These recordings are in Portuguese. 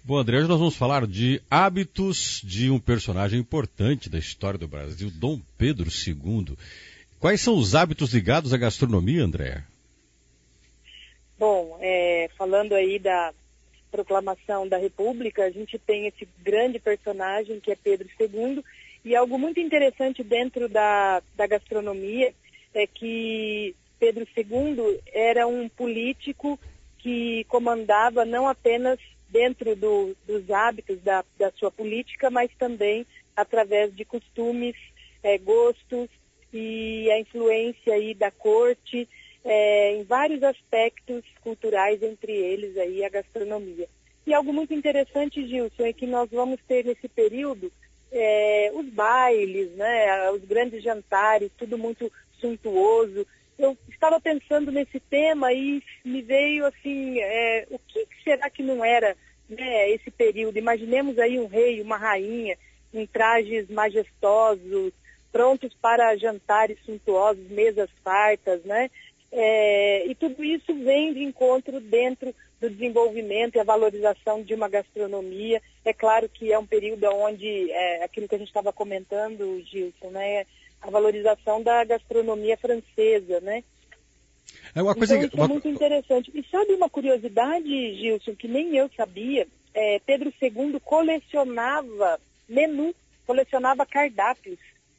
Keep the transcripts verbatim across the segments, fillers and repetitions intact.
Bom, André, hoje nós vamos falar de hábitos de um personagem importante da história do Brasil, Dom Pedro segundo. Quais são os hábitos ligados à gastronomia, André? Bom, é, falando aí da proclamação da República, a gente tem esse grande personagem que é Pedro segundo, e algo muito interessante dentro da, da gastronomia é que Pedro segundo era um político que comandava não apenas dentro do, dos hábitos da, da sua política, mas também através de costumes, é, gostos e a influência aí da corte, é, em vários aspectos culturais, entre eles aí a gastronomia. E algo muito interessante, Gilson, é que nós vamos ter nesse período é, os bailes, né, os grandes jantares, tudo muito suntuoso. Eu estava pensando nesse tema e me veio assim, é, o que será que não era, né, esse período? Imaginemos aí um rei, uma rainha, em trajes majestosos, prontos para jantares suntuosos, mesas fartas, né? É, e tudo isso vem de encontro dentro do desenvolvimento e a valorização de uma gastronomia. É claro que é um período onde, é, aquilo que a gente estava comentando, Gilson, né, a valorização da gastronomia francesa, né? É uma coisa então isso uma... é muito interessante. E sabe uma curiosidade, Gilson, que nem eu sabia? É, Pedro segundo colecionava menu, colecionava cardápios.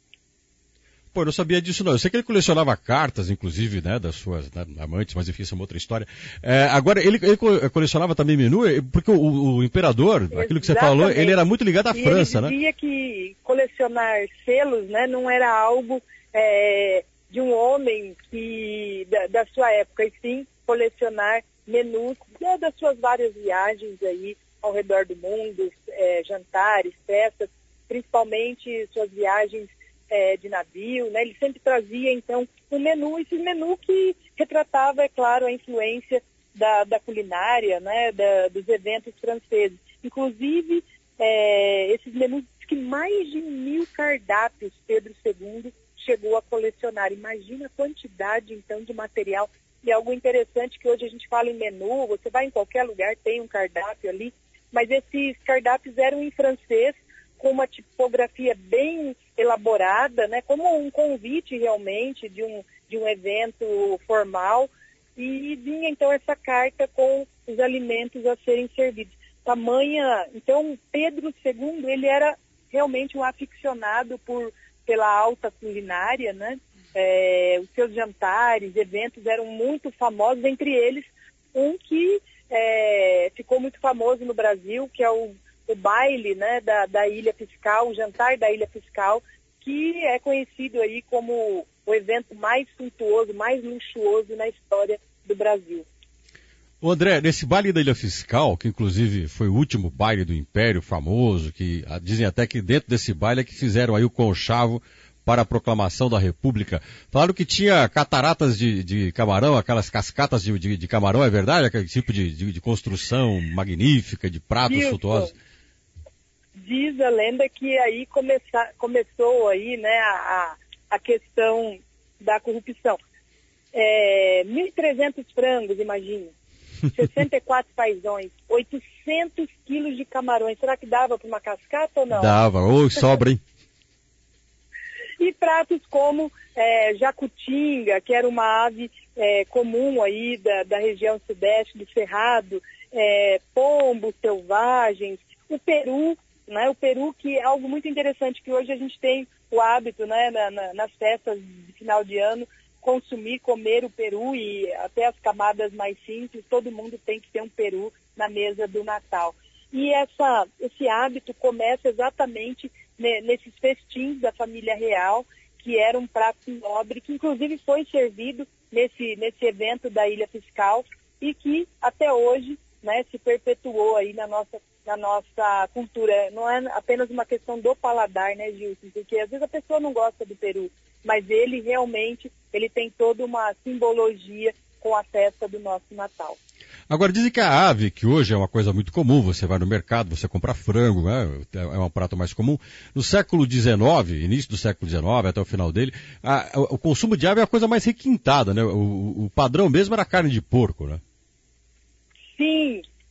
Pô, eu não sabia disso não. Eu sei que ele colecionava cartas, inclusive, né, das suas né, amantes, mas enfim, isso é uma outra história. É, agora, ele, ele colecionava também menu, porque o, o imperador, Exatamente. Aquilo que você falou, ele era muito ligado à e França, ele dizia, né? que colecionar selos, né, não era algo é, de um homem que, da, da sua época, e sim colecionar menus, né, das suas várias viagens aí ao redor do mundo, é, jantares, festas, principalmente suas viagens É, de navio, né? Ele sempre trazia, então, um menu, esse menu que retratava, é claro, a influência da, da culinária, né? Da, dos eventos franceses. Inclusive, é, esses menus, que mais de mil cardápios Pedro segundo chegou a colecionar. Imagina a quantidade, então, de material. E algo interessante que hoje a gente fala em menu, você vai em qualquer lugar, tem um cardápio ali, mas esses cardápios eram em francês, com uma tipografia bem elaborada, né, como um convite realmente de um, de um evento formal, e vinha então essa carta com os alimentos a serem servidos. Tamanha, então Pedro segundo, ele era realmente um aficionado por, pela alta culinária, né, é, os seus jantares, eventos eram muito famosos, entre eles um que é, ficou muito famoso no Brasil, que é o o baile, né, da, da Ilha Fiscal, o jantar da Ilha Fiscal, que é conhecido aí como o evento mais suntuoso, mais luxuoso na história do Brasil. Ô André, nesse baile da Ilha Fiscal, que inclusive foi o último baile do Império famoso, que ah, dizem até que dentro desse baile é que fizeram aí o conchavo para a proclamação da República. Falaram que tinha cataratas de, de camarão, aquelas cascatas de, de, de camarão, é verdade? Aquele tipo de, de, de construção magnífica, de pratos suntuosos. Diz a lenda que aí começa, começou aí, né, a, a questão da corrupção. É, mil e trezentos frangos, imagine, sessenta e quatro paisões, oitocentos quilos de camarões. Será que dava para uma cascata ou não? Dava, ou sobra, hein? E pratos como é, jacutinga, que era uma ave é, comum aí da, da região sudeste do Cerrado, é, pombos selvagens, o peru, né, o peru, que é algo muito interessante, que hoje a gente tem o hábito, né, na, na, nas festas de final de ano, consumir, comer o peru, e até as camadas mais simples, todo mundo tem que ter um peru na mesa do Natal. E essa, esse hábito começa exatamente ne, nesses festins da família real, que era um prato nobre, que inclusive foi servido nesse, nesse evento da Ilha Fiscal, e que até hoje, né, se perpetuou aí na nossa na nossa cultura. Não é apenas uma questão do paladar, né, Gilson? Porque às vezes a pessoa não gosta do peru, mas ele realmente ele tem toda uma simbologia com a festa do nosso Natal. Agora, dizem que a ave, que hoje é uma coisa muito comum, você vai no mercado, você compra frango, né? É um prato mais comum. No século dezenove, início do século dezenove, até o final dele, a, o consumo de ave é a coisa mais requintada, né? O, o padrão mesmo era carne de porco, né? Sim.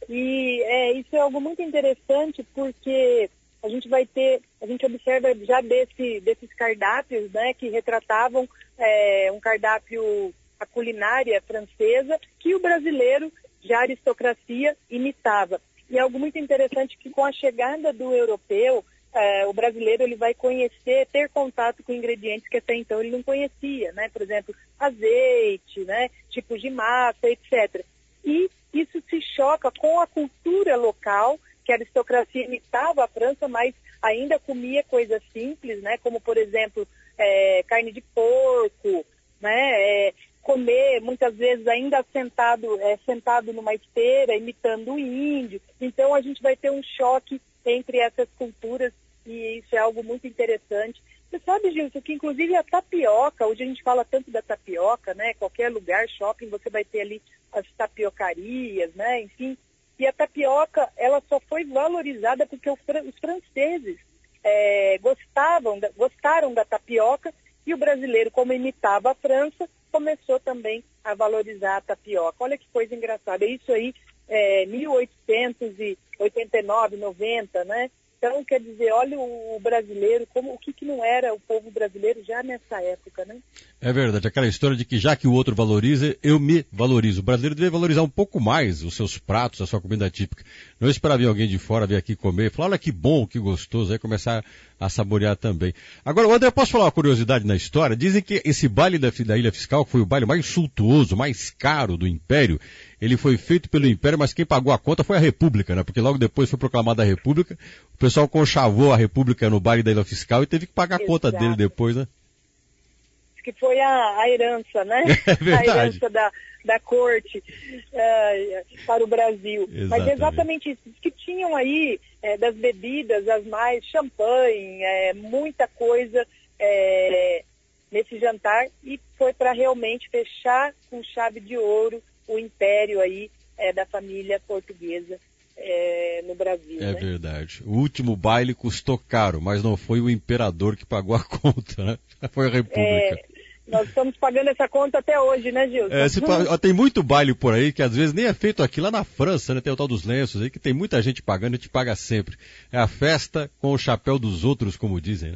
E é, isso é algo muito interessante porque a gente vai ter, a gente observa já desse, desses cardápios, né, que retratavam é, um cardápio, a culinária francesa, que o brasileiro, já a aristocracia, imitava. E é algo muito interessante que com a chegada do europeu, é, o brasileiro ele vai conhecer, ter contato com ingredientes que até então ele não conhecia, né? Por exemplo, azeite, né? Tipos de massa, etcétera. E isso se choca com a cultura local, que a aristocracia imitava a França, mas ainda comia coisas simples, né? Como, por exemplo, é, carne de porco, né? É, comer, muitas vezes, ainda sentado, é, sentado numa esteira, imitando o índio. Então, a gente vai ter um choque entre essas culturas e isso é algo muito interessante. Você sabe, Gilson, que inclusive a tapioca, hoje a gente fala tanto da tapioca, né? Qualquer lugar, shopping, você vai ter ali as tapiocarias, né? Enfim, e a tapioca, ela só foi valorizada porque os franceses é, gostavam, gostaram da tapioca e o brasileiro, como imitava a França, começou também a valorizar a tapioca. Olha que coisa engraçada. Isso aí, é, mil oitocentos e oitenta e nove, noventa, né? Então, quer dizer, olha o brasileiro, como, o que, que não era o povo brasileiro já nessa época, né? É verdade, aquela história de que já que o outro valoriza, eu me valorizo. O brasileiro deve valorizar um pouco mais os seus pratos, a sua comida típica. Não esperar vir alguém de fora vir aqui comer e falar, olha que bom, que gostoso, aí começar a saborear também. Agora, André, posso falar uma curiosidade na história? Dizem que esse baile da, da Ilha Fiscal, que foi o baile mais suntuoso, mais caro do Império, ele foi feito pelo Império, mas quem pagou a conta foi a República, né? Porque logo depois foi proclamada a República, o pessoal conchavou a República no baile da Ilha Fiscal e teve que pagar a Exato. Conta dele depois, né? Que foi a, a herança, né? É a herança da, da corte uh, para o Brasil. Exatamente. Mas é exatamente isso. Que tinham aí é, das bebidas, as mais champanhe, é, muita coisa é, nesse jantar e foi para realmente fechar com chave de ouro o império aí é, da família portuguesa é, no Brasil. É né? verdade. O último baile custou caro, mas não foi o imperador que pagou a conta, né? Foi a República. É, nós estamos pagando essa conta até hoje, né, Gilson? É, se, tem muito baile por aí que às vezes nem é feito aqui. Lá na França, né? Tem o tal dos lenços aí, que tem muita gente pagando e te paga sempre. É a festa com o chapéu dos outros, como dizem, né?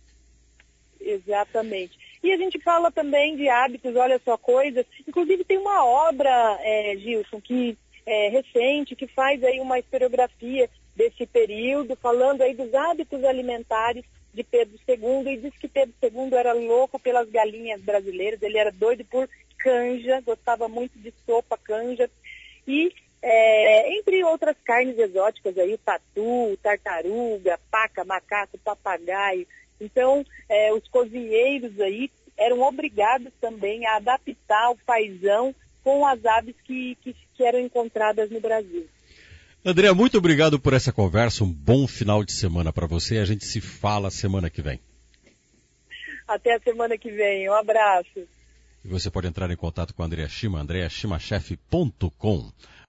Exatamente. E a gente fala também de hábitos, olha só, coisas. Inclusive tem uma obra, é, Gilson, que é recente, que faz aí uma historiografia desse período, falando aí dos hábitos alimentares de Pedro segundo, e diz que Pedro segundo era louco pelas galinhas brasileiras, ele era doido por canja, gostava muito de sopa, canja, e é, entre outras carnes exóticas aí, o tatu, tartaruga, paca, macaco, papagaio. Então, é, os cozinheiros aí eram obrigados também a adaptar o paizão com as aves que, que, que eram encontradas no Brasil. André, muito obrigado por essa conversa, um bom final de semana para você, a gente se fala semana que vem. Até a semana que vem, um abraço. E você pode entrar em contato com a Andrea Shima, andrea shima chef ponto com.